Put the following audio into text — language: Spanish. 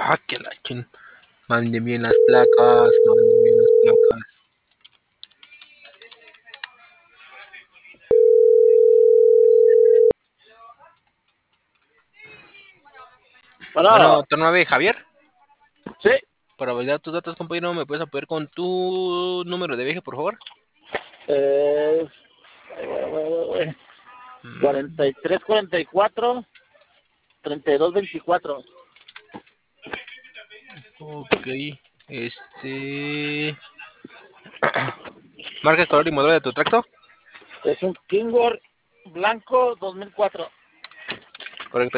Que la chin. Manden bien las placas, manden bien las placas. Bueno, Bueno, turno 9, Javier. sí, Para validar tus datos, compañero, ¿me puedes apoyar con tu número de viaje, por favor? eh, 43, 44, 32, 24. Ok, marca, color y modelo de tu tracto. Es un Kingor blanco 2004. Correcto.